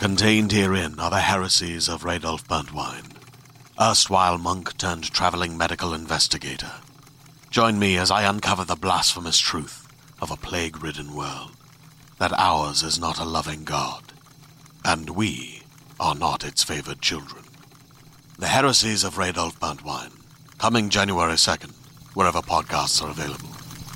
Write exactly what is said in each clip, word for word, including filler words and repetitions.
Contained herein are the heresies of Radolf Burntwine, erstwhile monk turned traveling medical investigator. Join me as I uncover the blasphemous truth of a plague-ridden world, that ours is not a loving God, and we are not its favored children. The heresies of Radolf Burntwine, coming January second, wherever podcasts are available.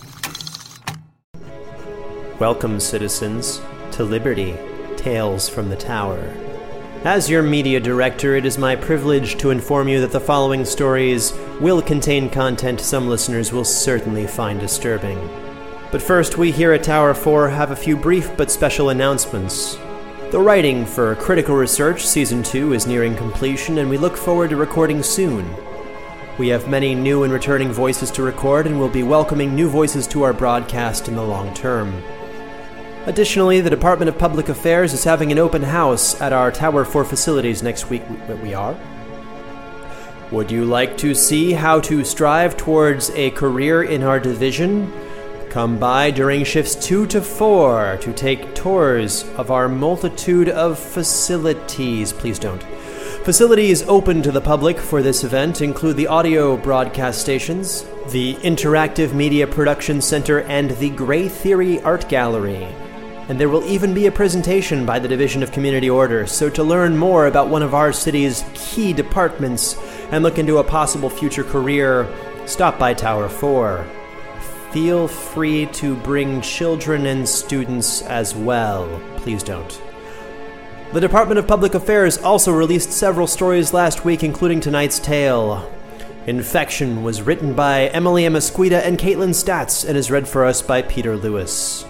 Welcome, citizens, to Liberty, Tales from the Tower. As your media director, it is my privilege to inform you that the following stories will contain content some listeners will certainly find disturbing. But first, we here at Tower four have a few brief but special announcements. The writing for Critical Research Season two is nearing completion, and we look forward to recording soon. We have many new and returning voices to record, and will be welcoming new voices to our broadcast in the long term. Additionally, the Department of Public Affairs is having an open house at our Tower four facilities next week. We are. Would you like to see how to strive towards a career in our division? Come by during shifts two to four to take tours of our multitude of facilities. Please don't. Facilities open to the public for this event include the audio broadcast stations, the Interactive Media Production Center, and the Gray Theory Art Gallery. And there will even be a presentation by the Division of Community Order, so to learn more about one of our city's key departments and look into a possible future career, stop by Tower four. Feel free to bring children and students as well. Please don't. The Department of Public Affairs also released several stories last week, including tonight's tale. Infection was written by Emily Amasquita and Caitlin Statz and is read for us by Peter Lewis.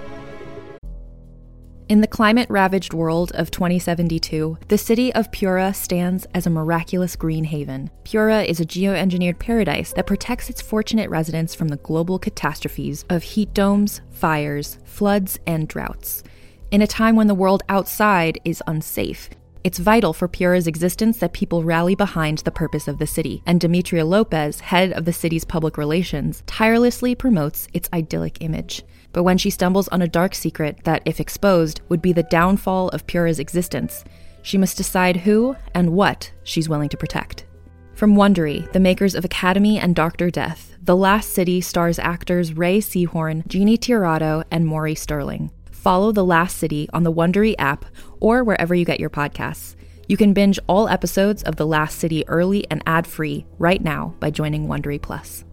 In the climate-ravaged world of twenty seventy-two, the city of Pura stands as a miraculous green haven. Pura is a geoengineered paradise that protects its fortunate residents from the global catastrophes of heat domes, fires, floods, and droughts. In a time when the world outside is unsafe, it's vital for Pura's existence that people rally behind the purpose of the city, and Demetria Lopez, head of the city's public relations, tirelessly promotes its idyllic image. But when she stumbles on a dark secret that, if exposed, would be the downfall of Pura's existence, she must decide who and what she's willing to protect. From Wondery, the makers of Academy and Doctor Death, The Last City stars actors Ray Seahorn, Jeannie Tirado, and Maury Sterling. Follow The Last City on the Wondery app or wherever you get your podcasts. You can binge all episodes of The Last City early and ad-free right now by joining Wondery Plus.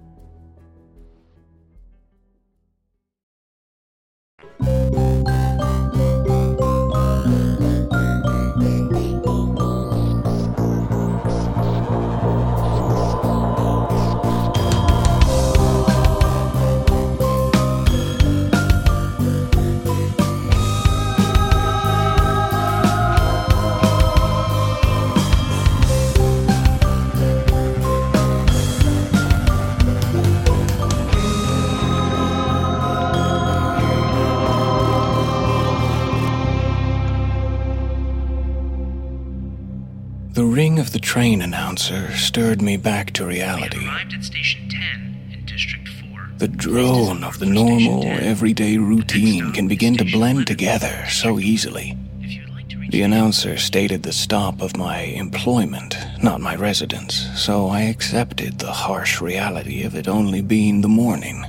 The ring of the train announcer stirred me back to reality. We have arrived at Station ten in District four. The drone of the normal, everyday routine can begin to blend together so easily. The announcer stated the stop of my employment, not my residence, so I accepted the harsh reality of it only being the morning.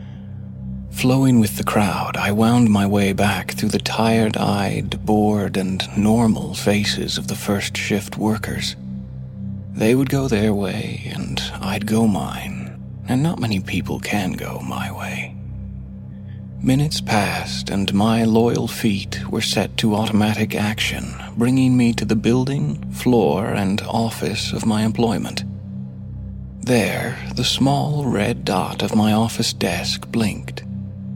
Flowing with the crowd, I wound my way back through the tired-eyed, bored, and normal faces of the first shift workers. They would go their way, and I'd go mine, and not many people can go my way. Minutes passed, and my loyal feet were set to automatic action, bringing me to the building, floor, and office of my employment. There, the small red dot of my office desk blinked.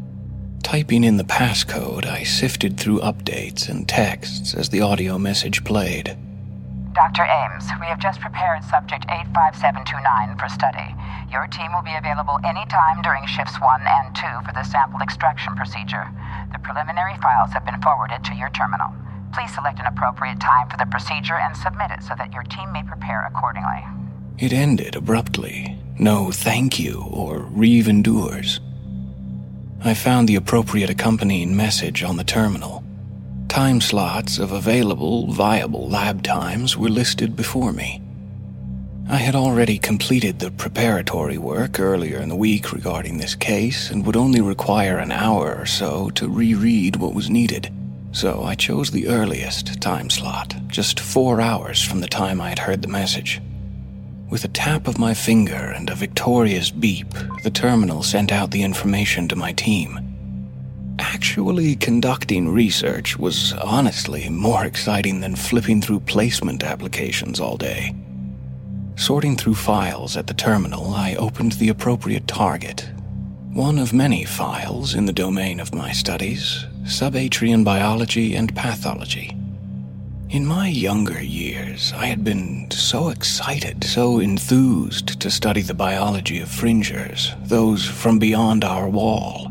Typing in the passcode, I sifted through updates and texts as the audio message played. Doctor Ames, we have just prepared subject eight five seven two nine for study. Your team will be available anytime during shifts one and two for the sample extraction procedure. The preliminary files have been forwarded to your terminal. Please select an appropriate time for the procedure and submit it so that your team may prepare accordingly. It ended abruptly. No thank you or Reeve endures. I found the appropriate accompanying message on the terminal. Time slots of available, viable lab times were listed before me. I had already completed the preparatory work earlier in the week regarding this case and would only require an hour or so to reread what was needed, so I chose the earliest time slot, just four hours from the time I had heard the message. With a tap of my finger and a victorious beep, the terminal sent out the information to my team. Actually conducting research was honestly more exciting than flipping through placement applications all day. Sorting through files at the terminal, I opened the appropriate target. One of many files in the domain of my studies, subatrian biology and pathology. In my younger years, I had been so excited, so enthused to study the biology of fringers, those from beyond our wall.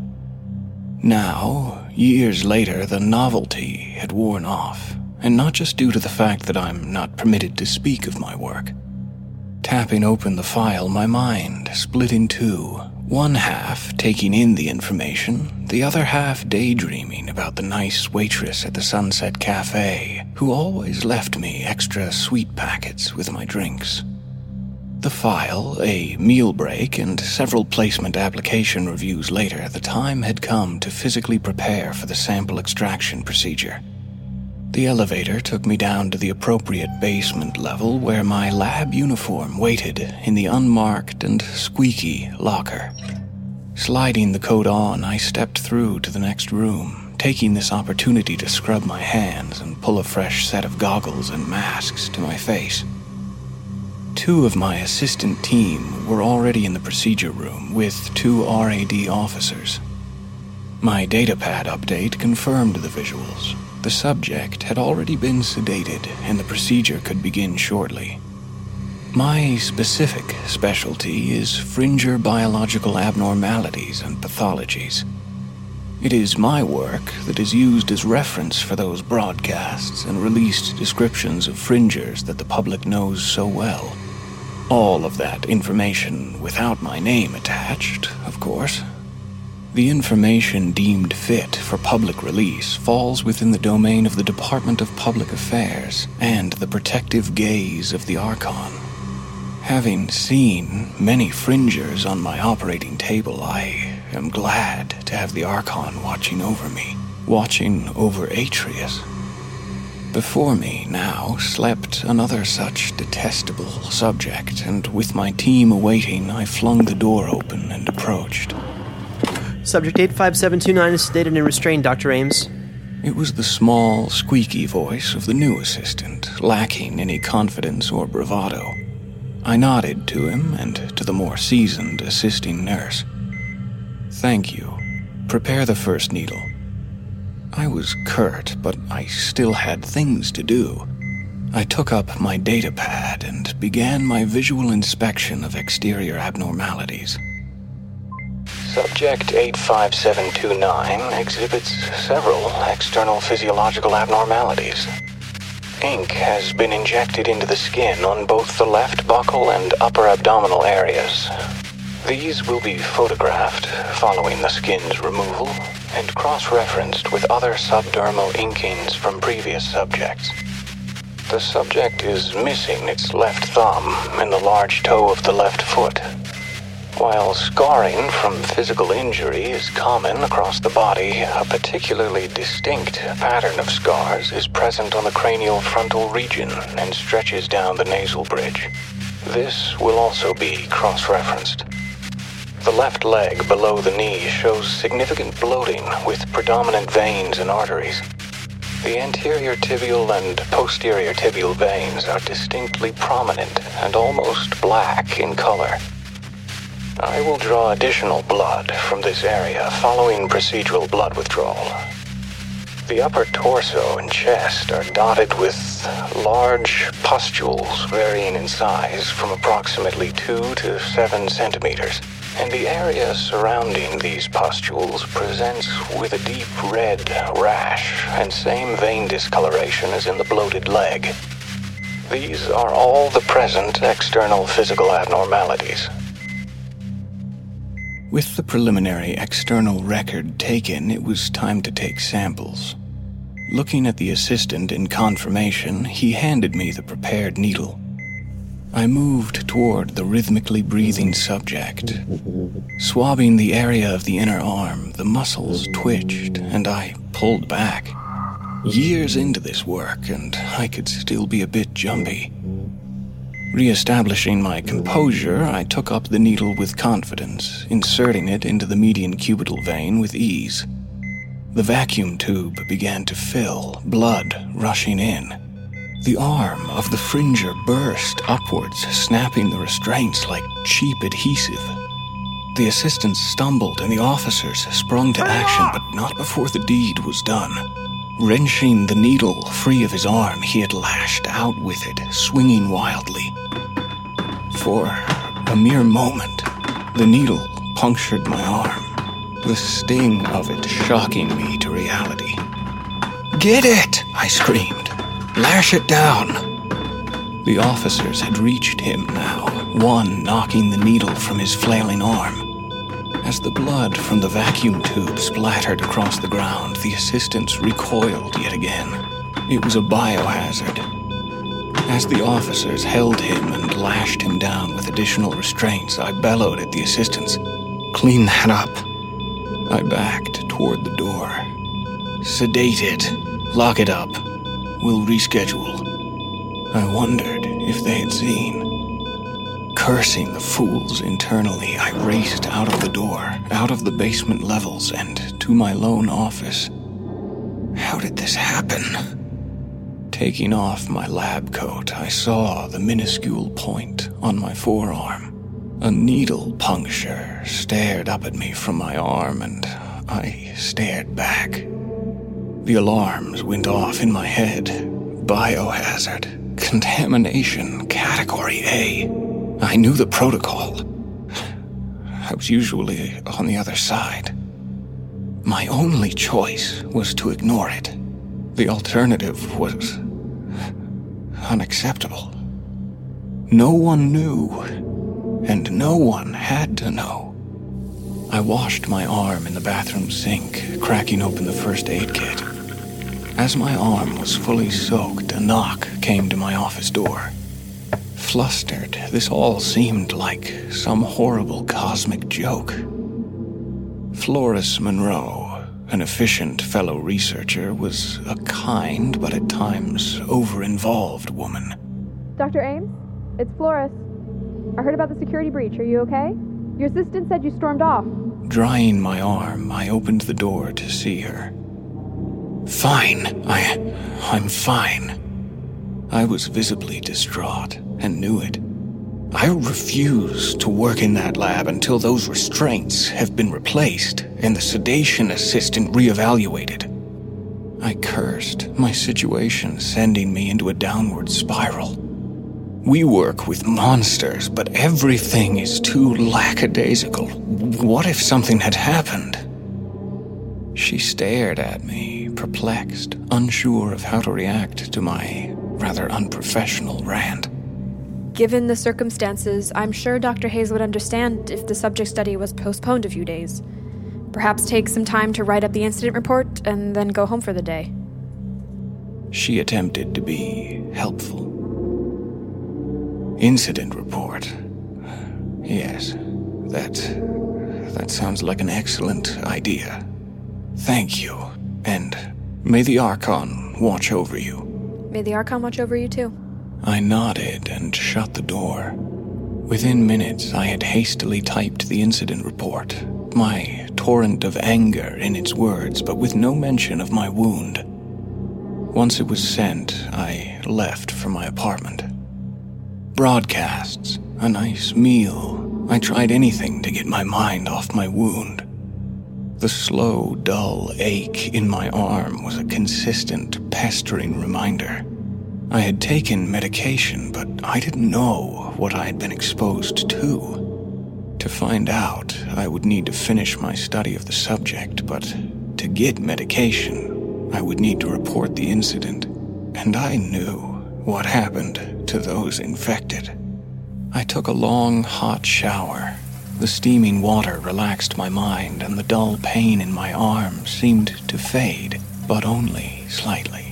Now, years later, the novelty had worn off, and not just due to the fact that I'm not permitted to speak of my work. Tapping open the file, my mind split in two, one half taking in the information, the other half daydreaming about the nice waitress at the Sunset Cafe who always left me extra sweet packets with my drinks. The file, a meal break, and several placement application reviews later, the time had come to physically prepare for the sample extraction procedure. The elevator took me down to the appropriate basement level where my lab uniform waited in the unmarked and squeaky locker. Sliding the coat on, I stepped through to the next room, taking this opportunity to scrub my hands and pull a fresh set of goggles and masks to my face. Two of my assistant team were already in the procedure room with two R A D officers. My datapad update confirmed the visuals. The subject had already been sedated, and the procedure could begin shortly. My specific specialty is fringer biological abnormalities and pathologies. It is my work that is used as reference for those broadcasts and released descriptions of fringers that the public knows so well. All of that information without my name attached, of course. The information deemed fit for public release falls within the domain of the Department of Public Affairs and the protective gaze of the Archon. Having seen many fringers on my operating table, I am glad to have the Archon watching over me, watching over Atreus. Before me now slept another such detestable subject, and with my team awaiting, I flung the door open and approached. Subject eight five seven two nine is sedated and restrained, Doctor Ames. It was the small, squeaky voice of the new assistant, lacking any confidence or bravado. I nodded to him and to the more seasoned assisting nurse. Thank you. Prepare the first needle. I was curt, but I still had things to do. I took up my datapad and began my visual inspection of exterior abnormalities. Subject eight five seven two nine exhibits several external physiological abnormalities. Ink has been injected into the skin on both the left buccal and upper abdominal areas. These will be photographed following the skin's removal and cross-referenced with other subdermal inkings from previous subjects. The subject is missing its left thumb and the large toe of the left foot. While scarring from physical injury is common across the body, a particularly distinct pattern of scars is present on the cranial frontal region and stretches down the nasal bridge. This will also be cross-referenced. The left leg below the knee shows significant bloating with predominant veins and arteries. The anterior tibial and posterior tibial veins are distinctly prominent and almost black in color. I will draw additional blood from this area following procedural blood withdrawal. The upper torso and chest are dotted with large pustules varying in size from approximately two to seven centimeters, and the area surrounding these pustules presents with a deep red rash and same vein discoloration as in the bloated leg. These are all the present external physical abnormalities. With the preliminary external record taken, it was time to take samples. Looking at the assistant in confirmation, he handed me the prepared needle. I moved toward the rhythmically breathing subject. Swabbing the area of the inner arm, the muscles twitched, and I pulled back. Years into this work, and I could still be a bit jumpy. Re-establishing my composure, I took up the needle with confidence, inserting it into the median cubital vein with ease. The vacuum tube began to fill, blood rushing in. The arm of the fringer burst upwards, snapping the restraints like cheap adhesive. The assistants stumbled and the officers sprung to action, but not before the deed was done. Wrenching the needle free of his arm, he had lashed out with it, swinging wildly. For a mere moment, the needle punctured my arm, the sting of it shocking me to reality. "Get it!" I screamed. "Lash it down!" The officers had reached him now, one knocking the needle from his flailing arm. As the blood from the vacuum tube splattered across the ground, the assistants recoiled yet again. It was a biohazard. As the officers held him and lashed him down with additional restraints, I bellowed at the assistants, "Clean that up." I backed toward the door. "Sedate it. Lock it up. We'll reschedule." I wondered if they had seen. Cursing the fools internally, I raced out of the door, out of the basement levels, and to my lone office. How did this happen? Taking off my lab coat, I saw the minuscule point on my forearm. A needle puncture stared up at me from my arm, and I stared back. The alarms went off in my head. Biohazard. Contamination. Category A. I knew the protocol. I was usually on the other side. My only choice was to ignore it. The alternative was unacceptable. No one knew, and no one had to know. I washed my arm in the bathroom sink, cracking open the first aid kit. As my arm was fully soaked, a knock came to my office door. Flustered, this all seemed like some horrible cosmic joke. Flores Monroe, an efficient fellow researcher, was a kind but at times over-involved woman. Doctor Ames? It's Flores. I heard about the security breach. Are you okay? Your assistant said you stormed off. Drying my arm, I opened the door to see her. Fine. I... I'm fine. I was visibly distraught and knew it. I refuse to work in that lab until those restraints have been replaced and the sedation assistant reevaluated. I cursed, my situation sending me into a downward spiral. We work with monsters, but everything is too lackadaisical. What if something had happened? She stared at me, perplexed, unsure of how to react to my rather unprofessional rant. Given the circumstances, I'm sure Doctor Hayes would understand if the subject study was postponed a few days. Perhaps take some time to write up the incident report and then go home for the day. She attempted to be helpful. Incident report. Yes, that... that sounds like an excellent idea. Thank you, and may the Archon watch over you. May the Archon watch over you too. I nodded and shut the door. Within minutes, I had hastily typed the incident report, my torrent of anger in its words, but with no mention of my wound. Once it was sent, I left for my apartment. Broadcasts, a nice meal. I tried anything to get my mind off my wound. The slow, dull ache in my arm was a consistent, pestering reminder. I had taken medication, but I didn't know what I had been exposed to. To find out, I would need to finish my study of the subject, but to get medication, I would need to report the incident. And I knew what happened to those infected. I took a long, hot shower. The steaming water relaxed my mind, and the dull pain in my arm seemed to fade, but only slightly.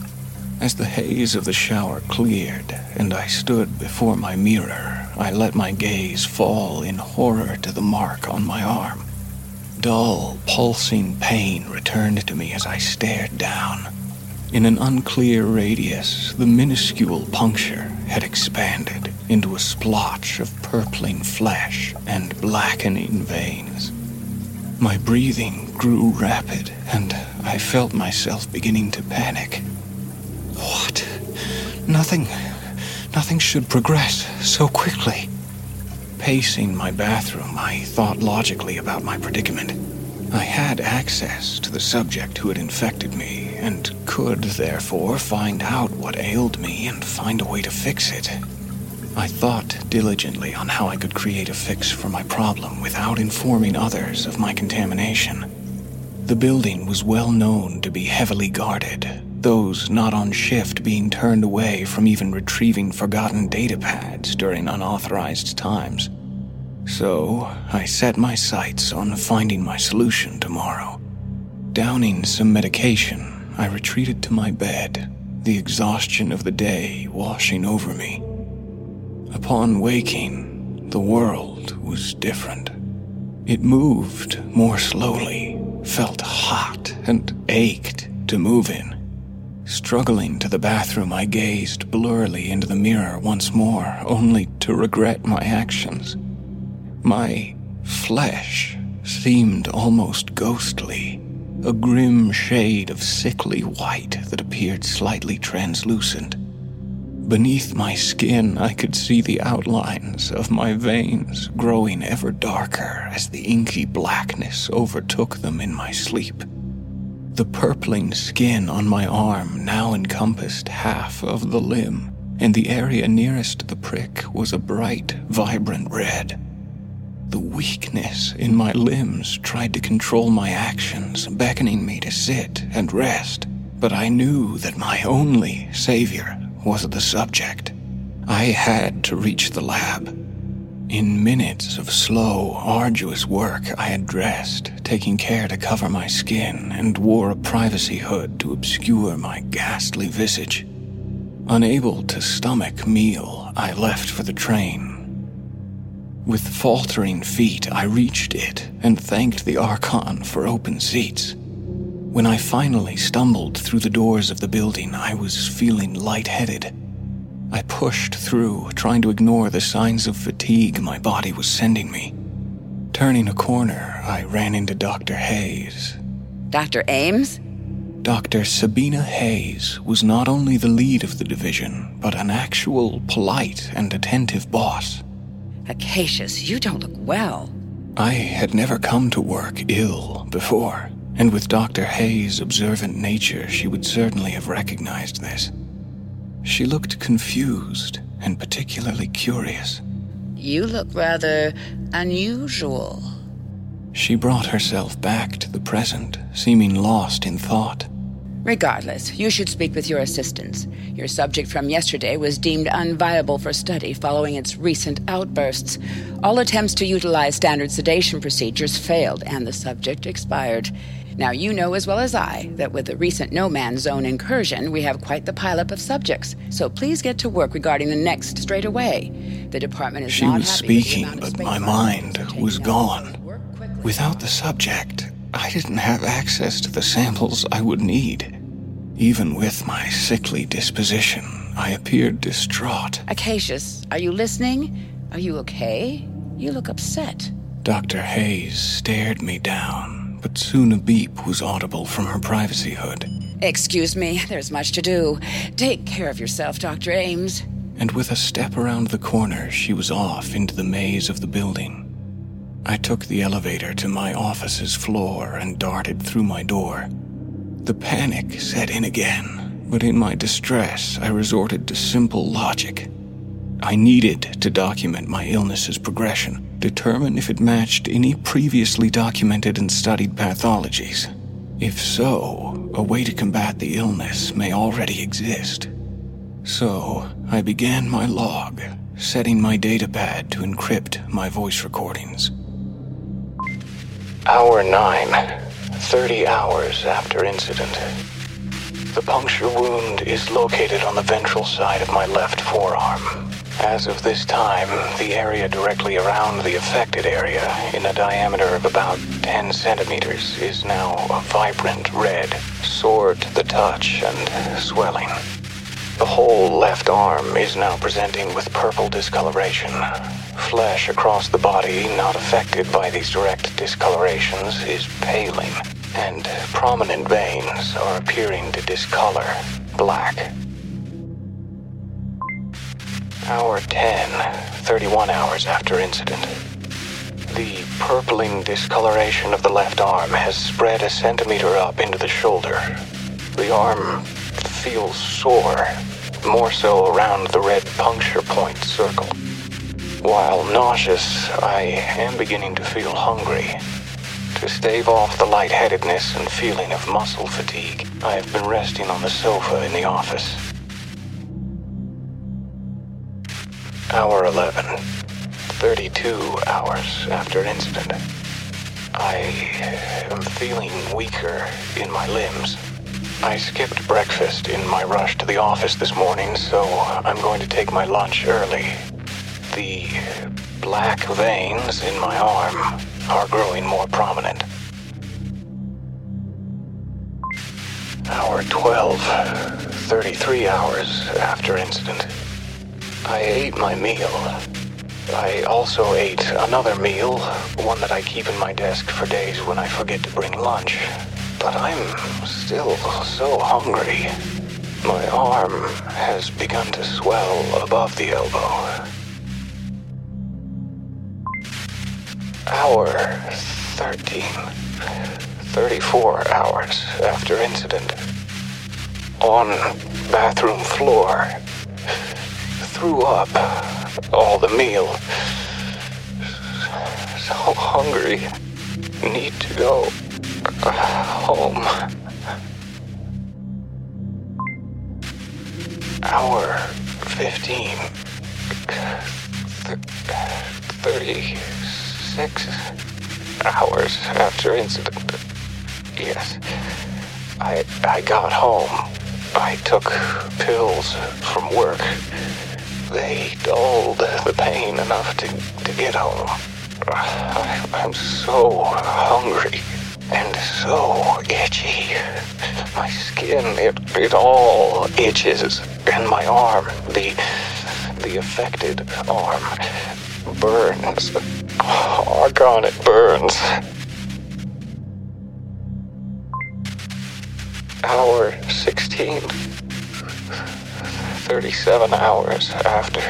As the haze of the shower cleared and I stood before my mirror, I let my gaze fall in horror to the mark on my arm. Dull, pulsing pain returned to me as I stared down. In an unclear radius, the minuscule puncture had expanded into a splotch of purpling flesh and blackening veins. My breathing grew rapid, and I felt myself beginning to panic. What? Nothing... nothing should progress so quickly. Pacing my bathroom, I thought logically about my predicament. I had access to the subject who had infected me, and could, therefore, find out what ailed me and find a way to fix it. I thought diligently on how I could create a fix for my problem without informing others of my contamination. The building was well known to be heavily guarded, those not on shift being turned away from even retrieving forgotten data pads during unauthorized times. So, I set my sights on finding my solution tomorrow. Downing some medication, I retreated to my bed, the exhaustion of the day washing over me. Upon waking, the world was different. It moved more slowly, felt hot, and ached to move in. Struggling to the bathroom, I gazed blurrily into the mirror once more, only to regret my actions. My flesh seemed almost ghostly, a grim shade of sickly white that appeared slightly translucent. Beneath my skin, I could see the outlines of my veins growing ever darker as the inky blackness overtook them in my sleep. The purpling skin on my arm now encompassed half of the limb, and the area nearest the prick was a bright, vibrant red. The weakness in my limbs tried to control my actions, beckoning me to sit and rest, but I knew that my only savior was the subject. I had to reach the lab. In minutes of slow, arduous work, I had dressed, taking care to cover my skin, and wore a privacy hood to obscure my ghastly visage. Unable to stomach meal, I left for the train. With faltering feet, I reached it and thanked the Archon for open seats. When I finally stumbled through the doors of the building, I was feeling lightheaded. I pushed through, trying to ignore the signs of fatigue my body was sending me. Turning a corner, I ran into Doctor Hayes. Doctor Ames? Doctor Sabina Hayes was not only the lead of the division, but an actual polite and attentive boss. Acacius, you don't look well. I had never come to work ill before, and with Doctor Hayes' observant nature, she would certainly have recognized this. She looked confused and particularly curious. You look rather unusual. She brought herself back to the present, seeming lost in thought. Regardless, you should speak with your assistants. Your subject from yesterday was deemed unviable for study following its recent outbursts. All attempts to utilize standard sedation procedures failed, and the subject expired. Now, you know as well as I that with the recent no-man's zone incursion, we have quite the pileup of subjects. So please get to work regarding the next straight away. The department is she not was happy speaking, with the amount of but space my mind was gone. Without the subject, I didn't have access to the samples I would need. Even with my sickly disposition, I appeared distraught. Acacius, are you listening? Are you okay? You look upset. Doctor Hayes stared me down, but soon a beep was audible from her privacy hood. Excuse me, there's much to do. Take care of yourself, Doctor Ames. And with a step around the corner, she was off into the maze of the building. I took the elevator to my office's floor and darted through my door. The panic set in again, but in my distress, I resorted to simple logic. I needed to document my illness's progression, determine if it matched any previously documented and studied pathologies. If so, a way to combat the illness may already exist. So, I began my log, setting my datapad to encrypt my voice recordings. Hour nine. thirty hours after incident. The puncture wound is located on the ventral side of my left forearm. As of this time, the area directly around the affected area, in a diameter of about ten centimeters, is now a vibrant red, sore to the touch and swelling. The whole left arm is now presenting with purple discoloration. Flesh across the body not affected by these direct discolorations is paling, and prominent veins are appearing to discolor black. Hour ten, thirty-one hours after incident. The purpling discoloration of the left arm has spread a centimeter up into the shoulder. The arm feels sore, more so around the red puncture point circle. While nauseous, I am beginning to feel hungry. To stave off the lightheadedness and feeling of muscle fatigue, I have been resting on the sofa in the office. Hour eleven, thirty-two hours after incident. I am feeling weaker in my limbs. I skipped breakfast in my rush to the office this morning, so I'm going to take my lunch early. The black veins in my arm are growing more prominent. Hour twelve, thirty-three hours after incident. I ate my meal. I also ate another meal, one that I keep in my desk for days when I forget to bring lunch. But I'm still so hungry. My arm has begun to swell above the elbow. Hour thirteen, thirty-four hours after incident. On bathroom floor. Threw up all the meal. So hungry. Need to go home. Hour fifteen. thirty-six hours after incident. Yes. I I got home. I took pills from work. They dulled the pain enough to, to get home. I, I'm so hungry and so itchy. My skin, it, it all itches. And my arm, the, the affected arm, burns. Oh, God, it burns. Hour sixteen. thirty-seven hours after.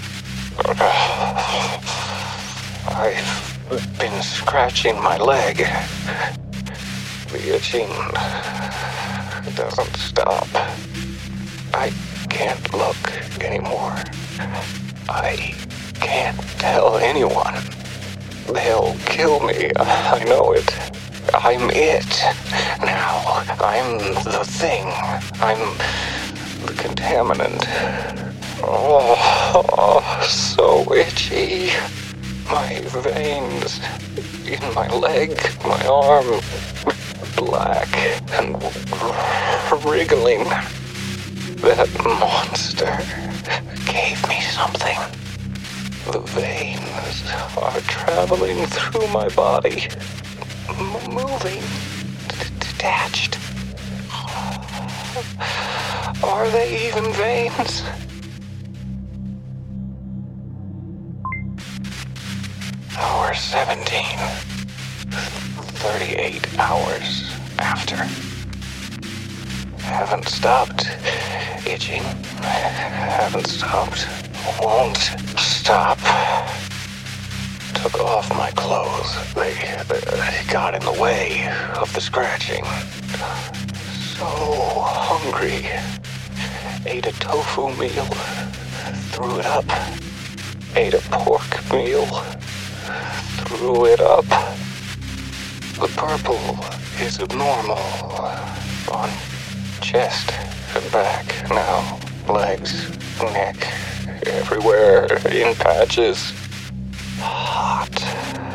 I've been scratching my leg. The itching doesn't stop. I can't look anymore. I can't tell anyone. They'll kill me. I know it. I'm it. Now, I'm the thing. I'm the contaminant. Oh, oh, so itchy. My veins in my leg, my arm, black and wriggling. That monster gave me something. The veins are traveling through my body, M- moving, d- detached. Are they even veins? Hour seventeen. thirty-eight hours after. Haven't stopped itching. Haven't stopped. Won't stop. Took off my clothes. They, they got in the way of the scratching. So hungry. Ate a tofu meal. Threw it up. Ate a pork meal. Threw it up. The purple is abnormal. On chest and back now. Legs, neck, everywhere in patches. Hot.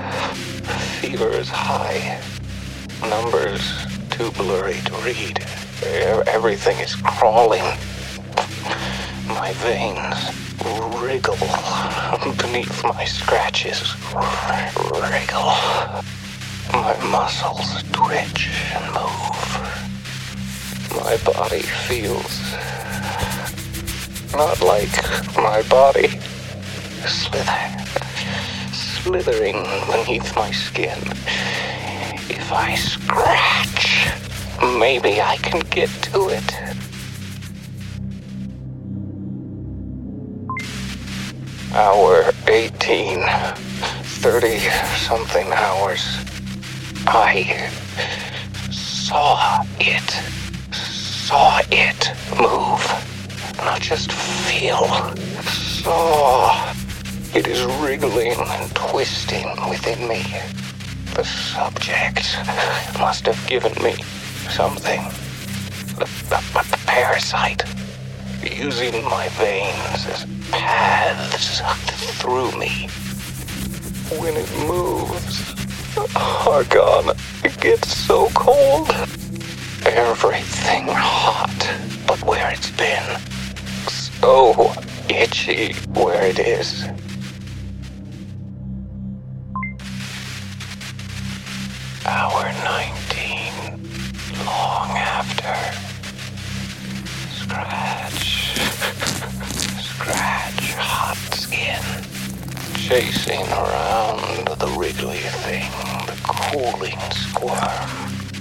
Fever is high. Numbers too blurry to read. Everything is crawling. My veins wriggle beneath my scratches. Wriggle. My muscles twitch and move. My body feels not like my body. Slither. Slithering beneath my skin. If I scratch, maybe I can get to it. Hour eighteen. Thirty-something hours. I saw it. Saw it move. Not just feel. Saw. It is wriggling and twisting within me. The subject must have given me something. The, the, the parasite. Using my veins as paths through me. When it moves, Argon, it gets so cold. Everything hot, but where it's been. So itchy where it is. Hour nineteen, long after. Scratch, scratch, hot skin. Chasing around the wriggly thing, the cooling squirm.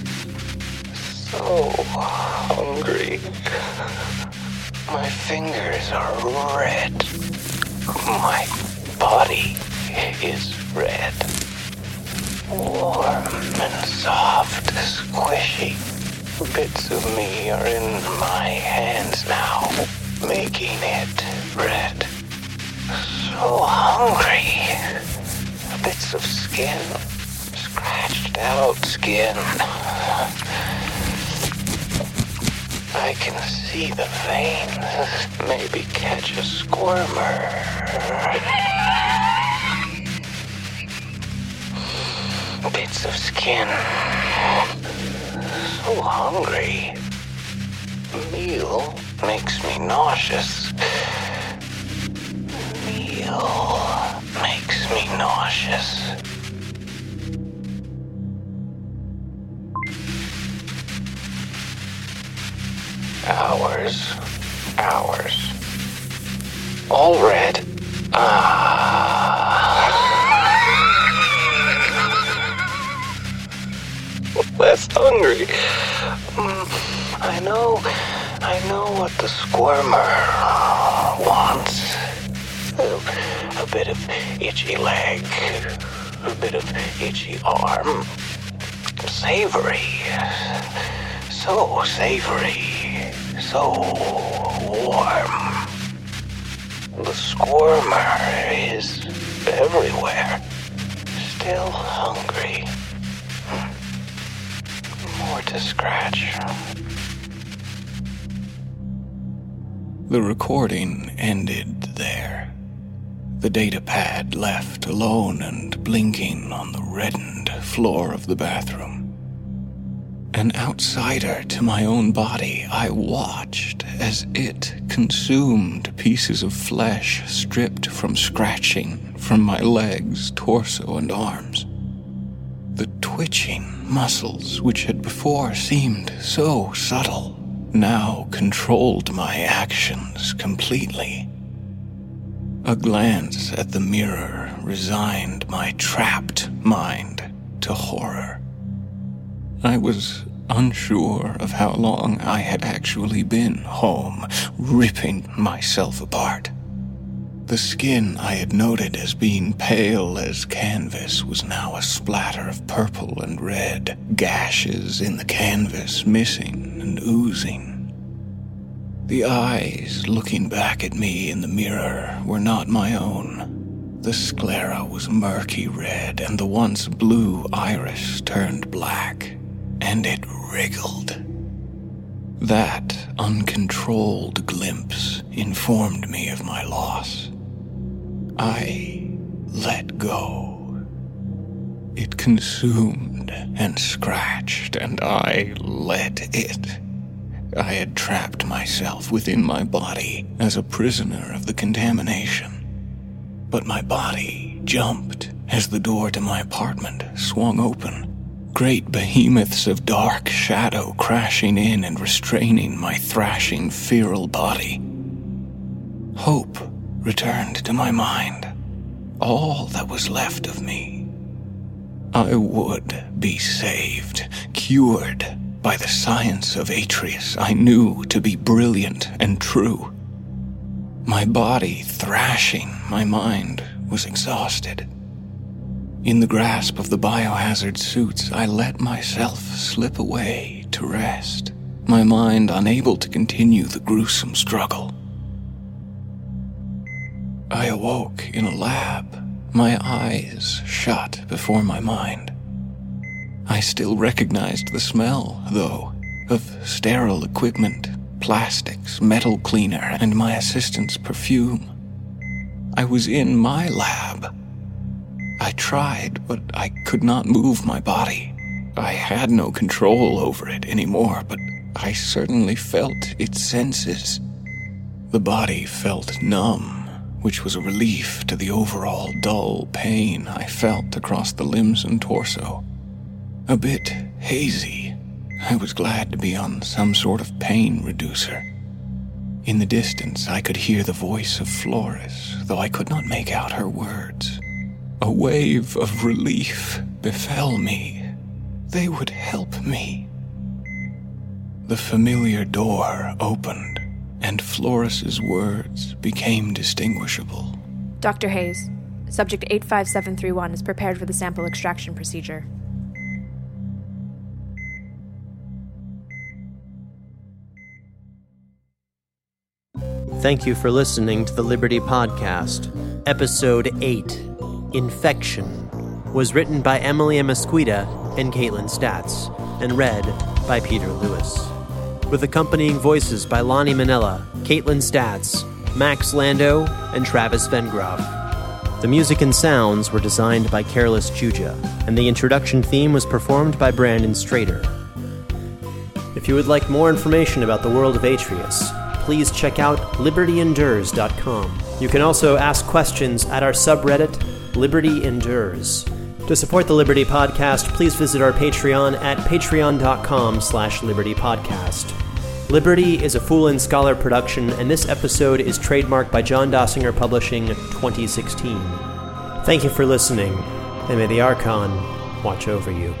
So hungry. My fingers are red. My body is red. Warm and soft, squishy. Bits of me are in my hands now, making it red. So hungry. Bits of skin, scratched out skin. I can see the veins, maybe catch a squirmer. Bits of skin. So hungry. Meal makes me nauseous. Meal makes me nauseous. Hours. Hours. All red. Ah. Less hungry. Mm, I know, I know what the squirmer wants. A, a bit of itchy leg, a bit of itchy arm. Savory. So savory. So warm. The squirmer is everywhere. Still hungry. More to scratch. The recording ended there. The data pad left alone and blinking on the reddened floor of the bathroom. An outsider to my own body, I watched as it consumed pieces of flesh stripped from scratching from my legs, torso, and arms. The twitching muscles, which had before seemed so subtle, now controlled my actions completely. A glance at the mirror resigned my trapped mind to horror. I was unsure of how long I had actually been home, ripping myself apart. The skin I had noted as being pale as canvas was now a splatter of purple and red, gashes in the canvas missing and oozing. The eyes looking back at me in the mirror were not my own. The sclera was murky red, and the once blue iris turned black, and it wriggled. That uncontrolled glimpse informed me of my loss. I let go. It consumed and scratched, and I let it. I had trapped myself within my body as a prisoner of the contamination. But my body jumped as the door to my apartment swung open. Great behemoths of dark shadow crashing in and restraining my thrashing feral body. Hope returned to my mind, all that was left of me. I would be saved, cured by the science of Atreus I knew to be brilliant and true. My body thrashing, my mind was exhausted. In the grasp of the biohazard suits, I let myself slip away to rest, my mind unable to continue the gruesome struggle. I awoke in a lab, my eyes shut before my mind. I still recognized the smell, though, of sterile equipment, plastics, metal cleaner, and my assistant's perfume. I was in my lab. I tried, but I could not move my body. I had no control over it anymore, but I certainly felt its senses. The body felt numb, which was a relief to the overall dull pain I felt across the limbs and torso. A bit hazy. I was glad to be on some sort of pain reducer. In the distance, I could hear the voice of Flores, though I could not make out her words. A wave of relief befell me. They would help me. The familiar door opened, and Flores's words became distinguishable. Doctor Hayes, subject eight five seven three one is prepared for the sample extraction procedure. Thank you for listening to the Liberty Podcast. Episode eight, Infection, was written by Emily Amasquita and Caitlin Statz, and read by Peter Lewis. With accompanying voices by Lonnie Manella, Caitlin Statz, Max Lando, and Travis Vengroff. The music and sounds were designed by Careless Juja, and the introduction theme was performed by Brandon Strader. If you would like more information about the world of Atreus, please check out liberty endures dot com. You can also ask questions at our subreddit, Liberty Endures. To support the Liberty Podcast, please visit our Patreon at patreon.com slash libertypodcast. Liberty is a Fool and Scholar production, and this episode is trademarked by John Dossinger Publishing twenty sixteen. Thank you for listening, and may the Archon watch over you.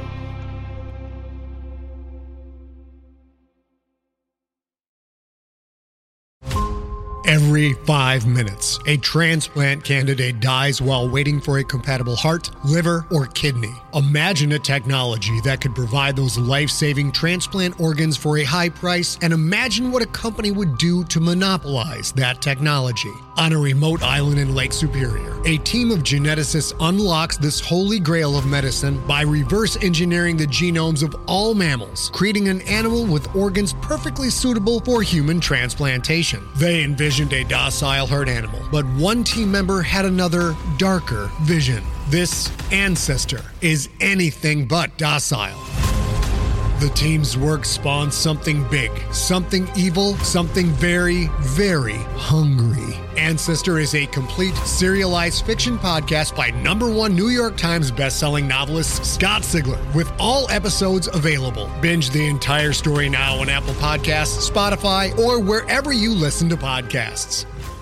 Every five minutes, a transplant candidate dies while waiting for a compatible heart, liver, or kidney. Imagine a technology that could provide those life-saving transplant organs for a high price, and imagine what a company would do to monopolize that technology. On a remote island in Lake Superior, a team of geneticists unlocks this holy grail of medicine by reverse engineering the genomes of all mammals, creating an animal with organs perfectly suitable for human transplantation. They envisioned a docile herd animal, but one team member had another, darker vision. This ancestor is anything but docile. The team's work spawned something big, something evil, something very, very hungry. Ancestor is a complete serialized fiction podcast by number one New York Times bestselling novelist Scott Sigler, with all episodes available. Binge the entire story now on Apple Podcasts, Spotify, or wherever you listen to podcasts.